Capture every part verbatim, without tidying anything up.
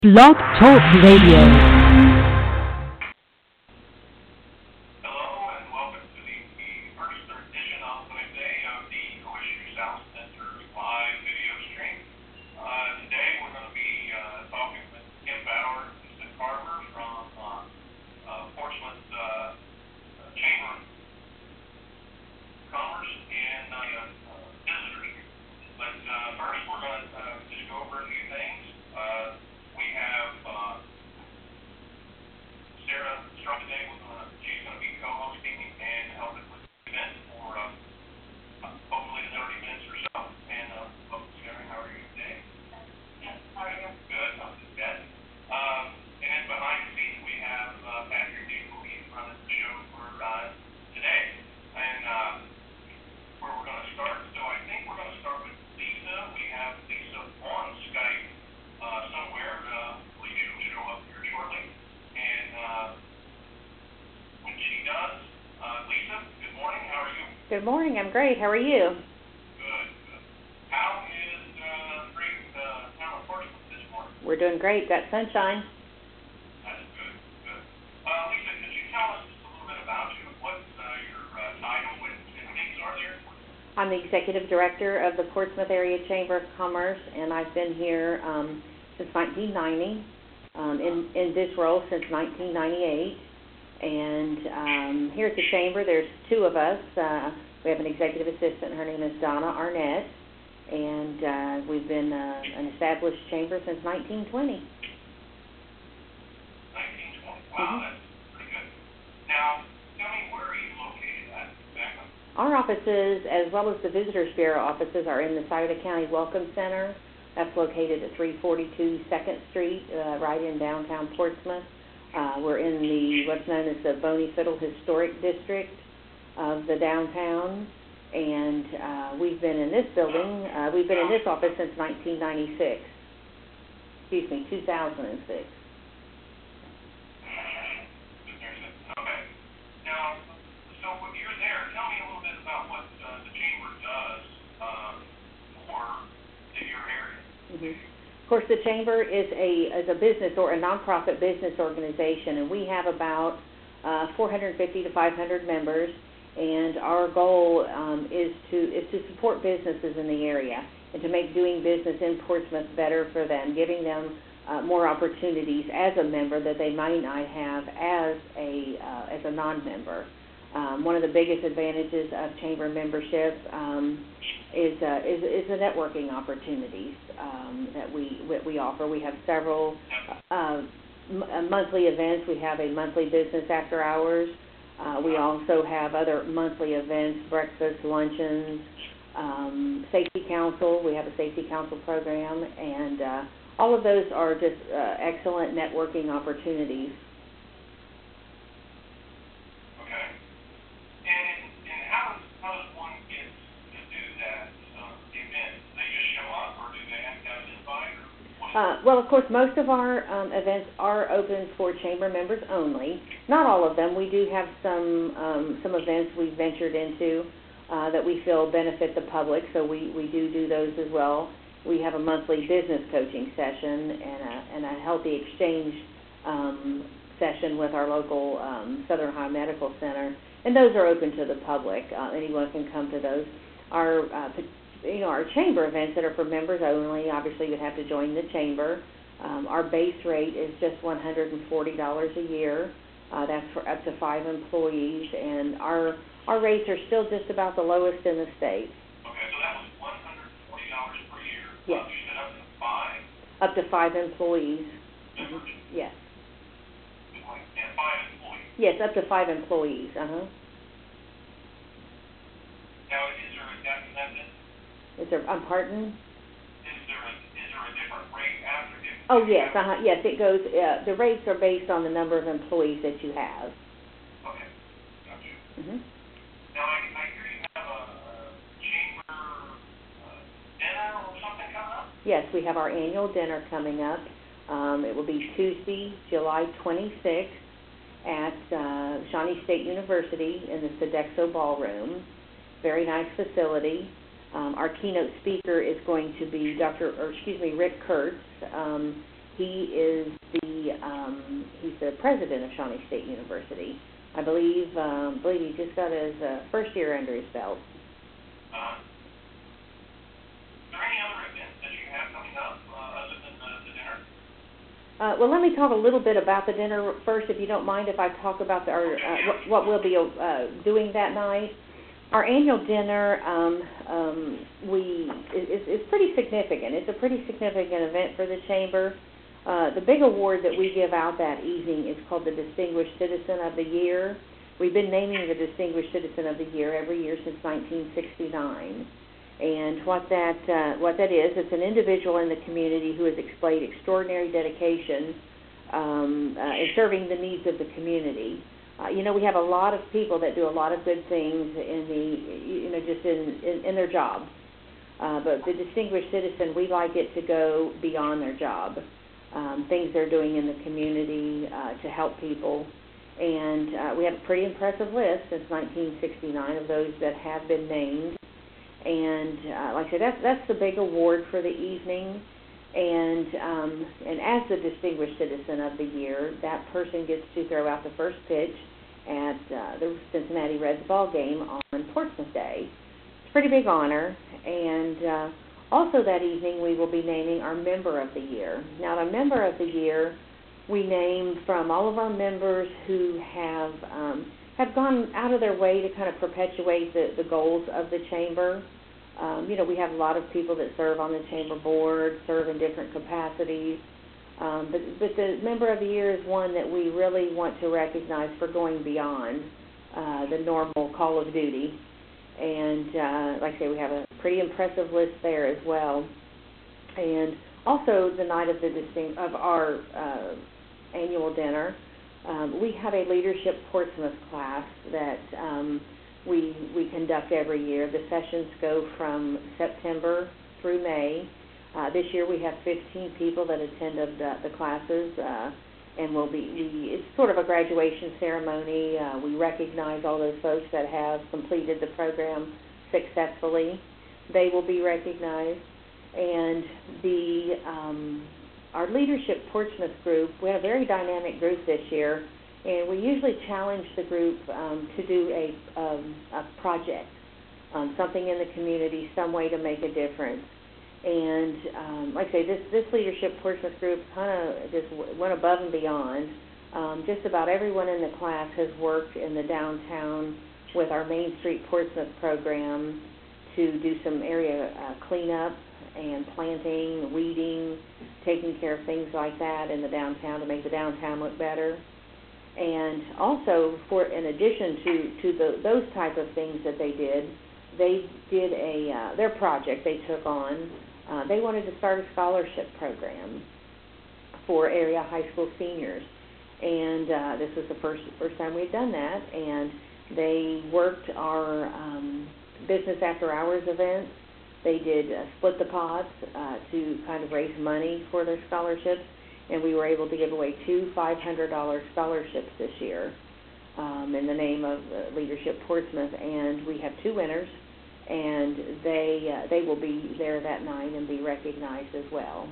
Blog Talk Radio. Good morning. I'm great. How are you? Good. Good. How is uh, the great uh, town of Portsmouth this morning? We're doing great. Got sunshine. That's good. Good. Uh, Lisa, could you tell us just a little bit about you? What uh, your uh, title and, and things are there? I'm the executive director of the Portsmouth Area Chamber of Commerce, and I've been here um, since nineteen ninety. Um, in in this role since nineteen ninety-eight. And um, here at the Chamber, there's two of us. Uh, we have an executive assistant. Her name is Donna Arnett. And uh, we've been uh, an established chamber since nineteen twenty. nineteen twenty. Wow, mm-hmm. That's pretty good. Now, tell me, where are you located at exactly? Our offices, as well as the Visitors Bureau offices, are in the Scioto County Welcome Center. That's located at three forty-two second Street, uh, right in downtown Portsmouth. Uh, we're in the what's known as the Boney Fiddle Historic District of the downtown, and uh, we've been in this building, uh, we've been in this office since nineteen ninety-six. Excuse me, two thousand six. Okay. Now, so when you're there, tell me a little bit about what uh, the Chamber does uh, for your area. Mm-hmm. Of course, the Chamber is a is a business or a nonprofit business organization, and we have about uh, four hundred fifty to five hundred members. And our goal um, is to is to support businesses in the area and to make doing business in Portsmouth better for them, giving them uh, more opportunities as a member that they might not have as a uh, as a non-member. Um, one of the biggest advantages of Chamber membership um, is, uh, is is the networking opportunities um, that we that we offer. We have several uh, m- uh, monthly events. We have a monthly business after hours. Uh, we also have other monthly events, breakfast, luncheons, um, safety council. We have a safety council program, and uh, all of those are just uh, excellent networking opportunities. Uh, well, of course, most of our um, events are open for Chamber members only. Not all of them. We do have some um, some events we've ventured into uh, that we feel benefit the public, so we, we do do those as well. We have a monthly business coaching session and a, and a healthy exchange um, session with our local um, Southern Ohio Medical Center, and those are open to the public. Uh, anyone can come to those. Our uh, You know, our Chamber events that are for members only, obviously you'd have to join the Chamber. Um, our base rate is just one hundred forty dollars a year. Uh, that's for up to five employees, and our our rates are still just about the lowest in the state. Okay, so that was one hundred forty dollars per year. Yes. You said up to five? Up to five employees. Mm-hmm. Yes. And five employees? Yes, up to five employees. Uh-huh. Now, is there a death method? Is there, I'm pardon? Is there a, is there a different rate after it? Oh, yes, uh-huh, yes, it goes, uh, the rates are based on the number of employees that you have. Okay, gotcha. Mm-hmm. Now, I, I hear you have a, a Chamber uh, dinner or something coming up? Yes, we have our annual dinner coming up. Um, it will be Tuesday, July twenty-sixth at uh, Shawnee State University in the Sodexo Ballroom. Very nice facility. Um, our keynote speaker is going to be Doctor, or excuse me, Rick Kurtz. Um, he is the um, he's the president of Shawnee State University. I believe um, believe he just got his uh, first year under his belt. Uh, is there any other events that you have coming up uh, other than the, the dinner? Uh, well, let me talk a little bit about the dinner first, if you don't mind, if I talk about the, our, uh, what, what we'll be uh, doing that night. Our annual dinner, um, um, we is, is pretty significant. It's a pretty significant event for the Chamber. Uh, the big award that we give out that evening is called the Distinguished Citizen of the Year. We've been naming the Distinguished Citizen of the Year every year since nineteen sixty-nine. And what that uh, what that is, it's an individual in the community who has displayed extraordinary dedication um, uh, in serving the needs of the community. Uh, you know, we have a lot of people that do a lot of good things in the, you know, just in, in, in their job. Uh, but the Distinguished Citizen, we like it to go beyond their job. Um, things they're doing in the community uh, to help people. And uh, we have a pretty impressive list since nineteen sixty-nine of those that have been named. And uh, like I said, that's, that's the big award for the evening. And um, and as the Distinguished Citizen of the Year, that person gets to throw out the first pitch at uh, the Cincinnati Reds ball game on Portsmouth Day. It's a pretty big honor. And uh, also that evening, we will be naming our Member of the Year. Now, the Member of the Year, we named from all of our members who have um, have gone out of their way to kind of perpetuate the, the goals of the Chamber. Um, you know, we have a lot of people that serve on the Chamber board, serve in different capacities. Um, but, but the Member of the Year is one that we really want to recognize for going beyond uh, the normal call of duty. And uh, like I say, we have a pretty impressive list there as well. And also the night of the distinct of our uh, annual dinner, um, we have a Leadership Portsmouth class that um, we we conduct every year. The sessions go from September through May. Uh, this year we have fifteen people that attended the, the classes, uh, and we'll be we, it's sort of a graduation ceremony. Uh, we recognize all those folks that have completed the program successfully. They will be recognized. And the um, our Leadership Portsmouth group, we have a very dynamic group this year, and we usually challenge the group um, to do a, um, a project, um, something in the community, some way to make a difference. And um, like I say, this, this Leadership Portsmouth group kind of just w- went above and beyond. Um, just about everyone in the class has worked in the downtown with our Main Street Portsmouth program to do some area uh, cleanup and planting, weeding, taking care of things like that in the downtown to make the downtown look better. And also, for in addition to, to the, those type of things that they did, they did a uh, their project they took on. Uh, they wanted to start a scholarship program for area high school seniors, and uh, this was the first first time we'd done that. And they worked our um, business after hours events. They did uh, split the pots uh, to kind of raise money for their scholarships, and we were able to give away two five hundred dollars scholarships this year um, in the name of uh, Leadership Portsmouth, and we have two winners, and they uh, they will be there that night and be recognized as well.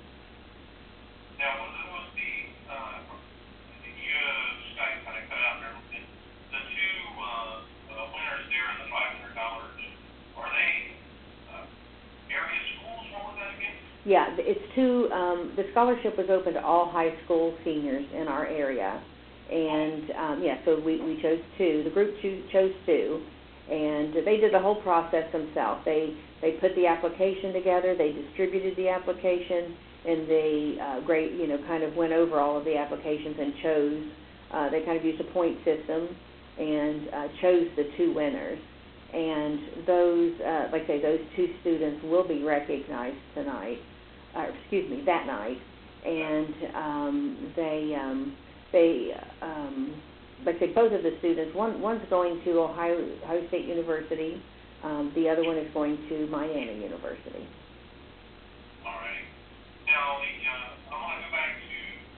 Now, was, was the, uh, you uh, Skype kind of cut out there, the, the two uh, uh, winners there in the five hundred dollars, are they area schools? What was that again? Yeah, it's two, um, the scholarship was open to all high school seniors in our area. And, um, yeah, so we, we chose two. The group cho- chose two. And they did the whole process themselves. They they put the application together, they distributed the application, and they, uh, great, you know, kind of went over all of the applications and chose. Uh, they kind of used a point system and uh, chose the two winners. And those, uh, like I say, those two students will be recognized tonight, or excuse me, that night. And um, they, um, they, um, like I say, both of the students, one, one's going to Ohio, Ohio State University, um, the other one is going to Miami University. All right. Now, the, uh, I want to go back to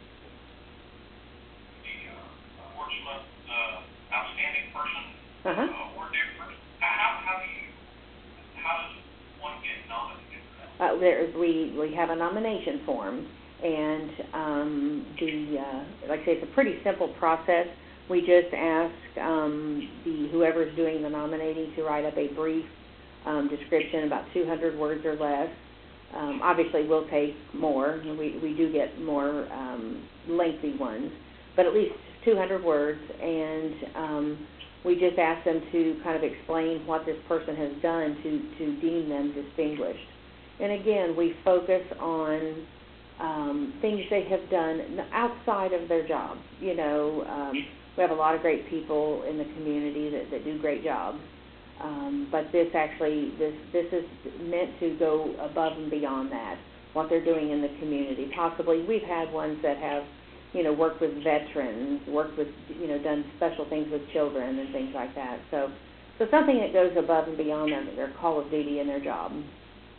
the uh, Portsmouth uh, Outstanding Person Uh-huh. uh, award there first. How, how do you, how does one get nominated for that? Uh, there, we, we have a nomination form, And um, the, uh, like I say, it's a pretty simple process. We just ask um, the whoever's doing the nominating to write up a brief um, description, about two hundred words or less. Um, obviously, we'll take more. We, we do get more um, lengthy ones, but at least two hundred words. And um, we just ask them to kind of explain what this person has done to, to deem them distinguished. And again, we focus on um, things they have done outside of their job. You know, um, we have a lot of great people in the community that, that do great jobs. Um, but this actually, this this is meant to go above and beyond that, what they're doing in the community. Possibly, we've had ones that have, you know, worked with veterans, worked with, you know, done special things with children and things like that. So, so something that goes above and beyond their, their call of duty in their job. And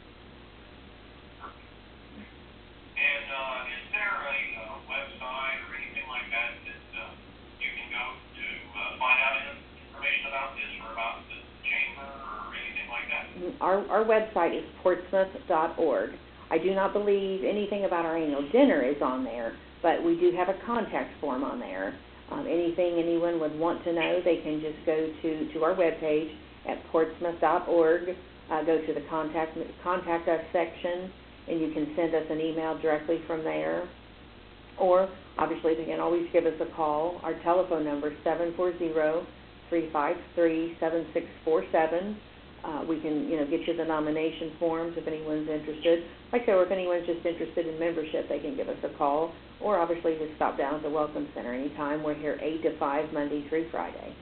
uh, is there a uh, website or anything like that that uh, you can go to uh, find out information about this or about the chamber or anything like that? Our, our website is portsmouth dot org. I do not believe anything about our annual dinner is on there, but we do have a contact form on there. Um, anything anyone would want to know, they can just go to, to our webpage at portsmouth dot org, uh, go to the contact, contact us section, and you can send us an email directly from there. Or, obviously, they can always give us a call. Our telephone number is seven four zero, three five three, seven six four seven. Uh, we can, you know, get you the nomination forms if anyone's interested. Like I said, or if anyone's just interested in membership, they can give us a call. Or, obviously, just stop down at the Welcome Center anytime. We're here eight to five, Monday through Friday.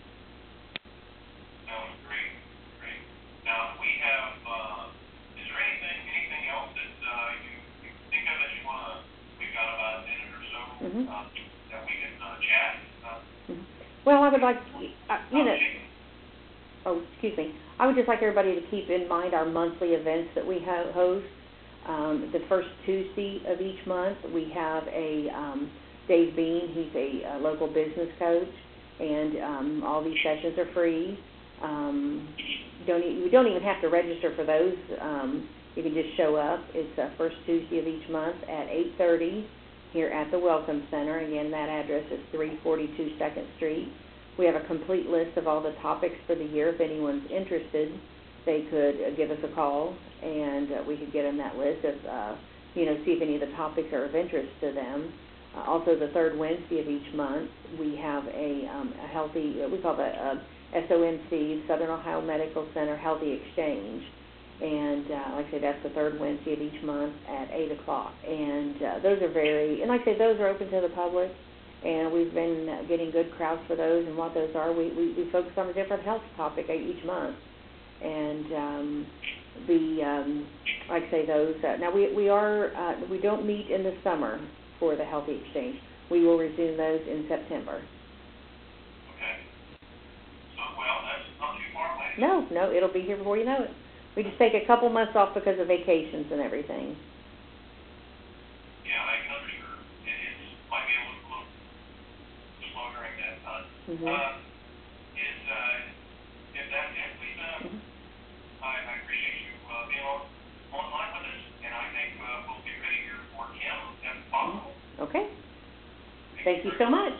Sounds great, great. Now, we have, uh, is there anything, anything else that uh, you, you think of that you want to, we've got about a minute or so, Mm-hmm. uh, that we can uh, chat? Uh, Mm-hmm. Well, I would like, uh, you know, oh, excuse me. I would just like everybody to keep in mind our monthly events that we have host. Um, the first Tuesday of each month, we have a um, Dave Bean. He's a, a local business coach, and um, all these sessions are free. Um, don't e- you don't even have to register for those. Um, you can just show up. It's the first Tuesday of each month at eight thirty here at the Welcome Center. Again, that address is three forty-two second Street. We have a complete list of all the topics for the year. If anyone's interested, they could uh, give us a call, and uh, we could get on that list of, uh, you know, see if any of the topics are of interest to them. Uh, also, the third Wednesday of each month, we have a, um, a healthy, uh, we call that uh, S O M C, Southern Ohio Medical Center Healthy Exchange. And uh, like I say, that's the third Wednesday of each month at eight o'clock. And uh, those are very, and like I say, those are open to the public. And we've been uh, getting good crowds for those. And what those are, we, we, we focus on a different health topic each month. And um, the, um, like I say, those, uh, now we, we are, uh, we don't meet in the summer for the Healthy Exchange. We will resume those in September. Okay. So, well, that's not too far away. No, no, it'll be here before you know it. We just take a couple months off because of vacations and everything. Yeah, I can understand. It is, might be a little, little slow during that time. Mm-hmm. Uh, is, uh, if that's it, Lisa, Mm-hmm. I, I appreciate you uh, being on, online with us, and I think uh, we'll be ready here for Kim if possible. Okay. Thank you so much.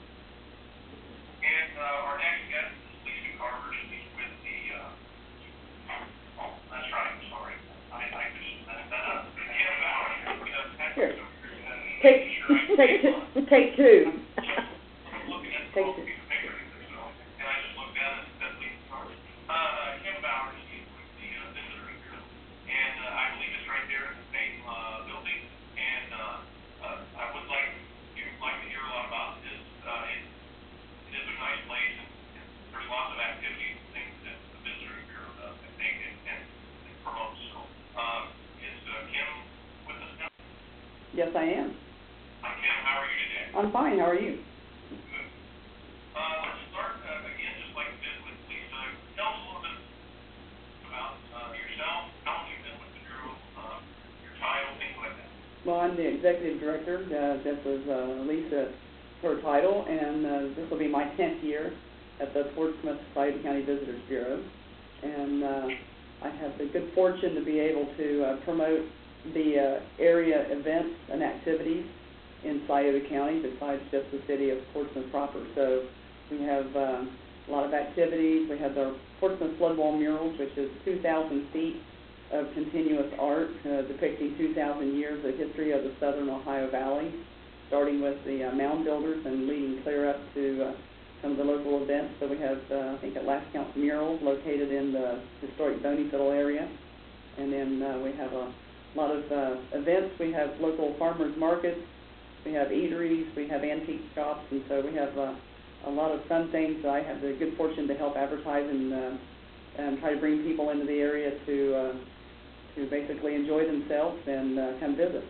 And uh, our next guest is Lisa Carver. She's with the, uh, oh, that's right, sorry. I, I just messed that up. Kim Bauer. Sure. Take, take two. Take two. I'm looking at the Take wrong two. piece of paper, so, and I just looked at it and said Lisa Carver. Uh, Kim Bauer, she's with the uh, Visitors Bureau, and uh, I believe it's right there in the same uh, building. And uh, uh, I would like you'd like to hear a lot about this. Uh, it, it is a nice place, and, and there's lots of activities and things that the Visitors Bureau does and make and, and, and promotes. So, uh, is uh, Kim with us now? Yes, I am. Hi, Kim. How are you today? I'm fine. How are you? Good. Uh, let's start uh, again, just like we did with Lisa. Tell us a little bit about uh, yourself, how long you've been with the Bureau, uh, your title, things like that. Well, I'm the executive director. Uh, this is uh, Lisa, her title, and uh, this will be my tenth year at the Portsmouth Sauter County Visitors Bureau. And uh, I have the good fortune to be able to uh, promote the uh, area events and activities in Scioto County besides just the city of Portsmouth proper. So we have uh, a lot of activities. We have the Portsmouth Floodwall Murals, which is two thousand feet of continuous art uh, depicting two thousand years of history of the southern Ohio Valley, starting with the uh, mound builders and leading clear up to uh, some of the local events. So we have, uh, I think at last count, murals located in the historic Boneyfiddle area. And then uh, we have a lot of uh, events. We have local farmers markets, we have eateries, we have antique shops, and so we have uh, a lot of fun things. I have the good fortune to help advertise and, uh, and try to bring people into the area to, uh, to basically enjoy themselves and uh, come visit.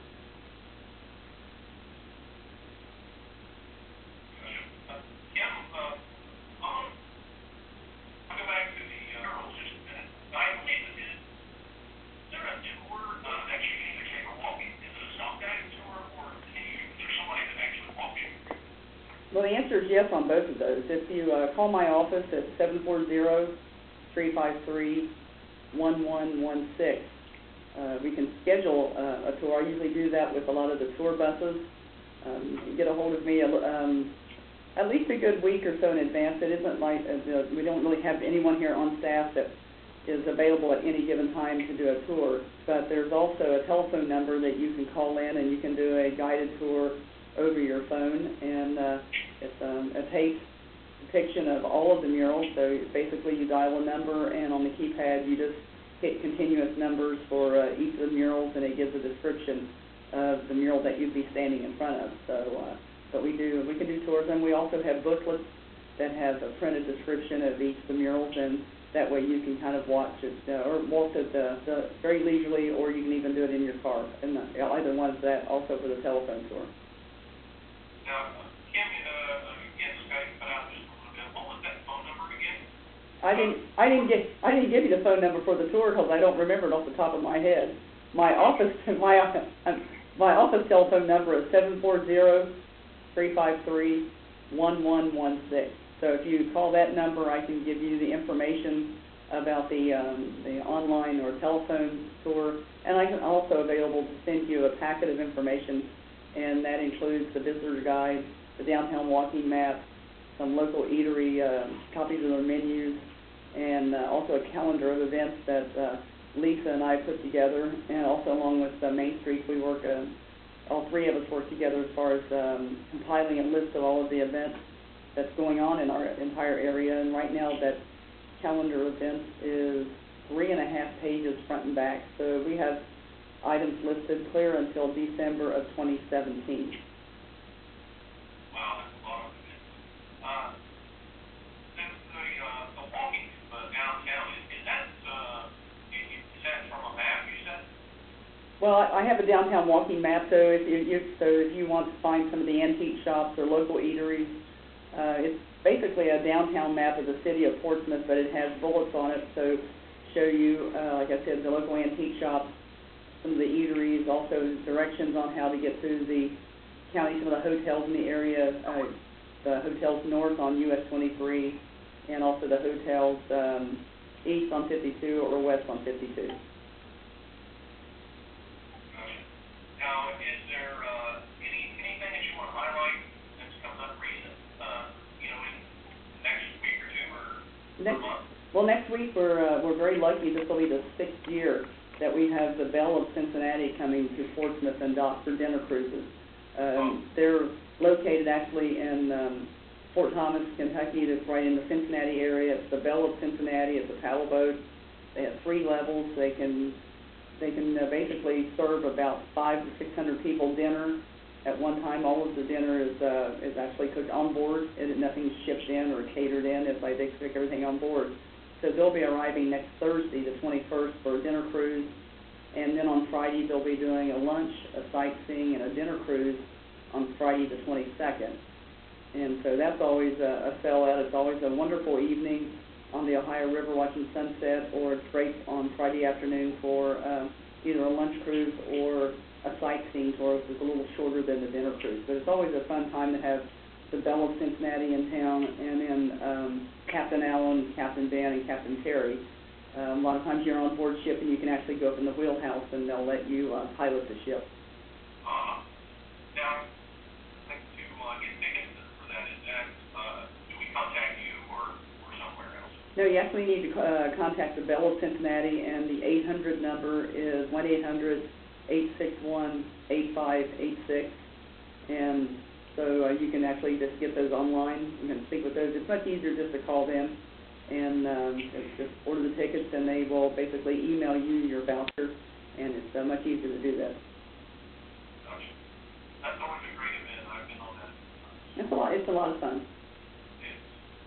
Well, the answer is yes on both of those. If you uh, call my office at seven four zero, three five three, one one one six, uh, we can schedule uh, a tour. I usually do that with a lot of the tour buses. Um, you get a hold of me um, at least a good week or so in advance. It isn't like, uh, we don't really have anyone here on staff that is available at any given time to do a tour, but there's also a telephone number that you can call in and you can do a guided tour over your phone, and uh, it's um, a tape depiction of all of the murals. So basically you dial a number, and on the keypad you just hit continuous numbers for uh, each of the murals, and it gives a description of the mural that you'd be standing in front of. So, uh, but we do, we can do tours, and we also have booklets that have a printed description of each of the murals, and that way you can kind of watch it, uh, or walk it uh, the, very leisurely, or you can even do it in your car, and uh, either one is that also for the telephone tour. Now, Kim, uh, again, Scotty cut out just a little bit. What was that phone number again? I didn't, I didn't get, I didn't give you the phone number for the tour because I don't remember it off the top of my head. My office, my, my office telephone number is seven four zero, three five three, one one one six. So if you call that number, I can give you the information about the um, the online or telephone tour, and I can also available to send you a packet of information, and that includes the visitor guide, the downtown walking map, some local eatery uh, copies of their menus, and uh, also a calendar of events that uh, Lisa and I put together, and also along with uh, Main Street, we work, uh, all three of us work together as far as um, compiling a list of all of the events that's going on in our entire area. And right now that calendar of events is three and a half pages front and back, so we have items listed clear until December of twenty seventeen. Wow, that's a lot of it. Uh, the, the, uh, the walking uh, downtown, is, is that, uh, is, is that from a map, you said? Well, I have a downtown walking map, so if you, you so if you want to find some of the antique shops or local eateries, uh, it's basically a downtown map of the city of Portsmouth, but it has bullets on it, so show you, uh, like I said, the local antique shops, some of the eateries, also directions on how to get through the county, some of the hotels in the area, uh, the hotels north on U S twenty-three, and also the hotels um, east on fifty-two or west on fifty-two. Now, is there uh, any anything that you want to highlight that's come up recent, uh, you know, in next week or two or Next, month? well, next week we're uh, we're very lucky. This will be the sixth year that we have the Belle of Cincinnati coming to Portsmouth and dock for dinner cruises. Um, oh. They're located actually in um, Fort Thomas, Kentucky. That's right in the Cincinnati area. It's the Belle of Cincinnati. It's a paddle boat. They have three levels. They can they can uh, basically serve about five to six hundred people dinner at one time. All of the dinner is uh, is actually cooked on board, and nothing's shipped in or catered in. It's like they cook everything on board. So they'll be arriving next Thursday, the twenty-first, for a dinner cruise, and then on Friday they'll be doing a lunch, a sightseeing, and a dinner cruise on Friday the twenty-second. And so that's always a, a sellout. It's always a wonderful evening on the Ohio River watching sunset, or it's great on Friday afternoon for uh, either a lunch cruise or a sightseeing tour, which is a little shorter than the dinner cruise. But it's always a fun time to have the Belle of Cincinnati in town, and then um, Captain Allen, Captain Ben, and Captain Terry Um, a lot of times you're on board ship and you can actually go up in the wheelhouse and they'll let you uh, pilot the ship. Uh, now, like to uh, get tickets for that, is that, uh, do we contact you or, or somewhere else? No, you actually need to uh, contact the Bell of Cincinnati, and the eight hundred number is one eight hundred, eight six one, eight five eight six. And so uh, you can actually just get those online. You can speak with those. It's much easier just to call them and um, just order the tickets, and they will basically email you your voucher, and it's uh, much easier to do that. Gotcha. That's always a great event. I've been on that. It's a lot. It's a lot of fun. It's,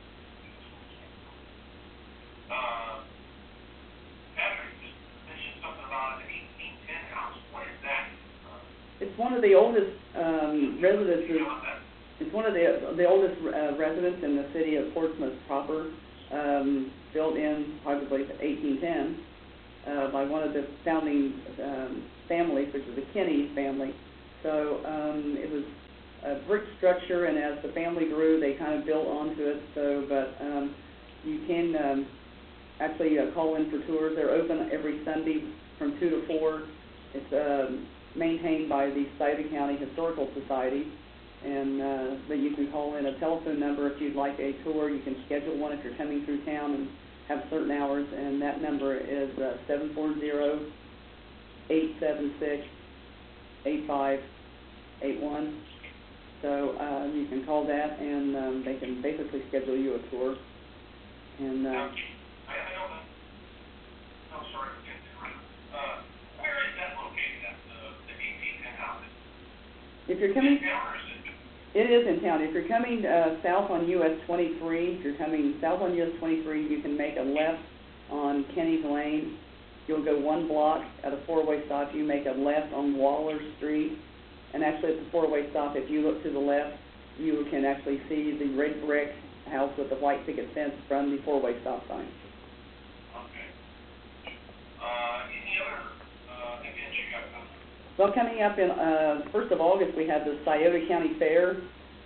uh, Patrick just mentioned something about an eighteen ten house. What is that? Uh, It's one of the oldest um, residences. you know about that? It's one of the the oldest uh, residents in the city of Portsmouth proper, um, built in probably eighteen ten uh, by one of the founding um, families, which is the Kinney family. So um, it was a brick structure, and as the family grew, they kind of built onto it. So, but um, you can um, actually uh, call in for tours. They're open every Sunday from two to four. It's um, maintained by the Scioto County Historical Society. And uh, but you can call in a telephone number if you'd like a tour. You can schedule one if you're coming through town and have certain hours, and that number is uh, seven four zero, eight seven six, eight five eight one. So uh, you can call that, and um, they can basically schedule you a tour. And uh, Now, I, I know that. No, sorry. Uh, where is that located at, the, the eighteen ten house? if you're Is coming, it down or is it? it is in town. If you're coming uh, south on U S twenty-three, if you're coming south on U S twenty-three, you can make a left on Kenny's Lane. You'll go one block at a four-way stop. You make a left on Waller Street. And actually at the four-way stop, if you look to the left, you can actually see the red brick house with the white picket fence from the four-way stop sign. Okay. Uh, any other, uh, events you got coming? Well, coming up in uh, first of August, we have the Scioto County Fair,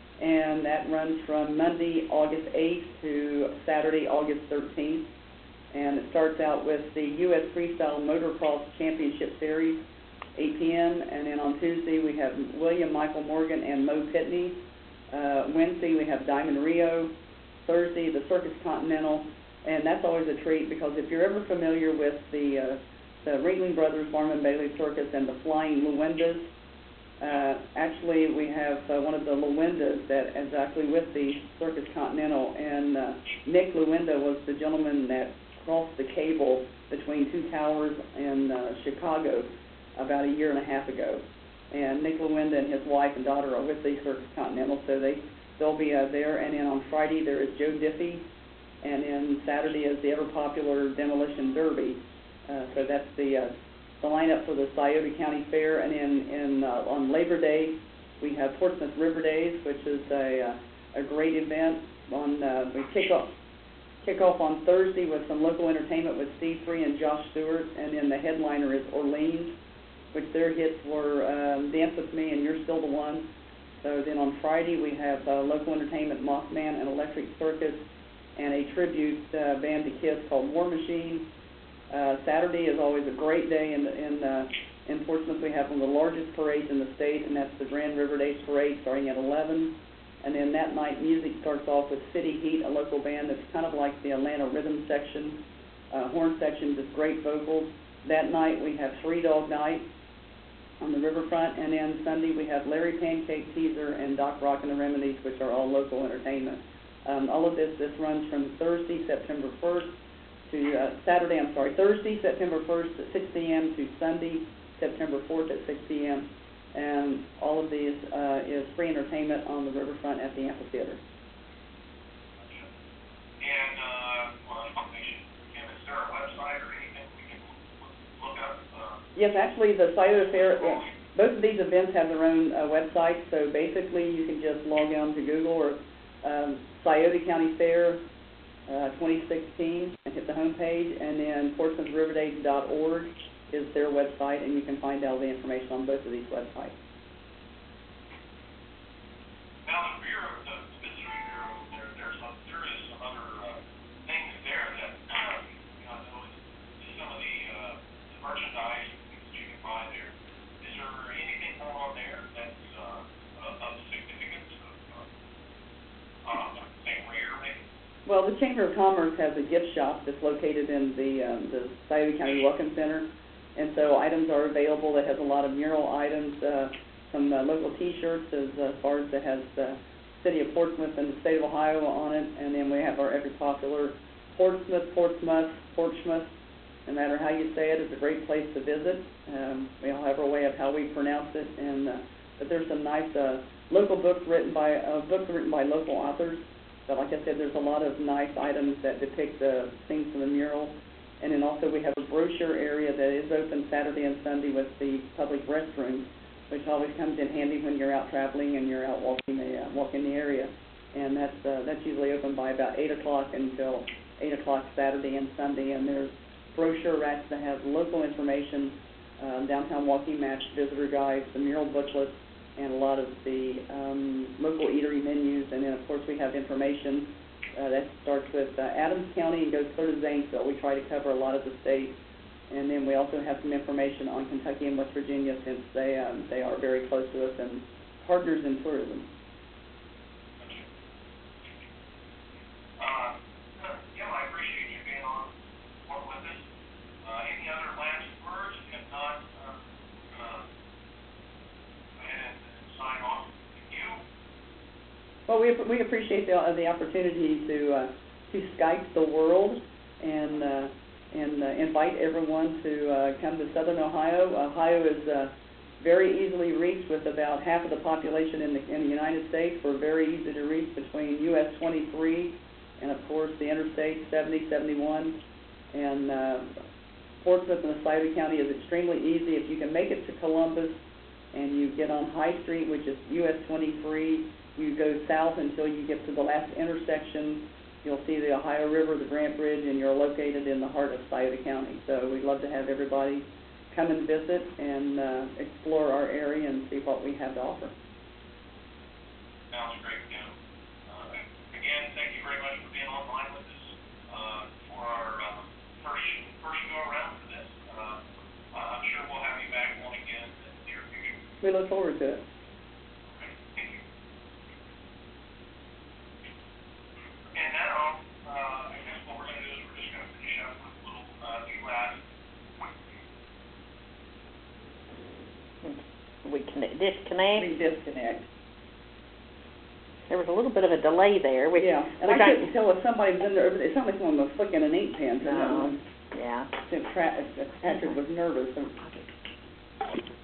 and that runs from Monday, August eighth to Saturday, August thirteenth. And it starts out with the U S Freestyle Motocross Championship Series, eight p m And then on Tuesday, we have William Michael Morgan and Mo Pitney. Uh, Wednesday, we have Diamond Rio. Thursday, the Circus Continental. And that's always a treat, because if you're ever familiar with the uh, the Ringling Brothers Barnum and Bailey Circus and the Flying Luendas, uh, actually we have uh, one of the Luendas that is actually with the Circus Continental, and uh, Nick Luenda was the gentleman that crossed the cable between two towers in uh, Chicago about a year and a half ago. And Nick Luenda and his wife and daughter are with the Circus Continental, so they, they'll be uh, there. And then on Friday there is Joe Diffie, and then Saturday is the ever-popular Demolition Derby. Uh, so that's the uh, the lineup for the Scioto County Fair. And in, in uh, on Labor Day, we have Portsmouth River Days, which is a uh, a great event. On uh, we kick off kick off on Thursday with some local entertainment with Steve Free and Josh Stewart, and then the headliner is Orleans, which their hits were um, Dance With Me and You're Still the One. So then on Friday we have uh, local entertainment, Mothman and Electric Circus, and a tribute uh, band to Kiss called War Machine. Uh, Saturday is always a great day in in uh, in Portsmouth. We have one of the largest parades in the state, and that's the Grand River Days Parade, starting at eleven. And then that night, music starts off with City Heat, a local band that's kind of like the Atlanta Rhythm Section, uh, horn section, with great vocals. That night we have Three Dog Night on the riverfront, and then Sunday we have Larry Pancake Teaser and Doc Rock and the Remedies, which are all local entertainment. Um, all of this this runs from Thursday, September first, to uh, Saturday, I'm sorry, Thursday, September first at six p m to Sunday, September fourth at six p m And all of these uh, is free entertainment on the riverfront at the amphitheater. And, uh, well, information, Kim, is there a website or anything we can look up? Uh, Yes, actually, the Scioto Fair, uh, both of these events have their own uh, website, so basically you can just log on to Google or um, Scioto County Fair uh, twenty sixteen and hit the homepage, and then portsmouth river days dot org is their website, and you can find all the information on both of these websites. Now, the Bureau, the Visitor Bureau, there, there's some, there is some other, uh, things there that, uh, you know, I know it's Well, the Chamber of Commerce has a gift shop that's located in the, um, the Scioto County Welcome Center, and so items are available that has a lot of mural items, uh, some uh, local T-shirts as uh, far as that has the City of Portsmouth and the State of Ohio on it, and then we have our ever popular Portsmouth, Portsmouth, Portsmouth, no matter how you say it, it's a great place to visit. Um, we all have our way of how we pronounce it, and uh, but there's some nice uh, local books written by uh, books written by local authors. But like I said, there's a lot of nice items that depict the things from the mural. And then also we have a brochure area that is open Saturday and Sunday with the public restrooms, which always comes in handy when you're out traveling and you're out walking the uh, walking the area. And that's uh, that's usually open by about eight o'clock until eight o'clock Saturday and Sunday. And there's brochure racks that have local information, um, downtown walking maps, visitor guides, the mural booklets, and a lot of the um, local eatery menus. And then, of course, we have information uh, that starts with uh, Adams County and goes clear to Zanesville. We try to cover a lot of the state. And then we also have some information on Kentucky and West Virginia, since they um, they are very close to us and partners in tourism. Uh, Jim, I appreciate you being on, on with us. Uh, any other last words? If not, uh, uh, go ahead and sign off with you. Well, we we appreciate the uh, the opportunity to uh, to Skype the world and uh, and uh, invite everyone to uh, come to Southern Ohio. Ohio is uh, very easily reached, with about half of the population in the in the United States. We're very easy to reach between U S twenty-three and, of course, the Interstate seventy, seventy-one. And uh, Portsmouth and the Scioto County is extremely easy. If you can make it to Columbus and you get on High Street, which is U S twenty-three, you go south until you get to the last intersection. You'll see the Ohio River, the Grant Bridge, and you're located in the heart of Scioto County. So we'd love to have everybody come and visit and uh, explore our area and see what we have to offer. Sounds great, Jim. Uh, again, thank you very much for being online with us uh, for our uh, first first go around for this. Uh, I'm sure we'll have you back on again in the near future. We look forward to it. Okay, thank you. And now, uh, I guess what we're going to do is we're just going to finish up with a little uh, few last. We can disconnect. We disconnect. There was a little bit of a delay there. Which, Yeah, and which I couldn't tell if somebody was in there. It sounded like someone was flicking an ink pen. No, yeah. Since Patrick was nervous.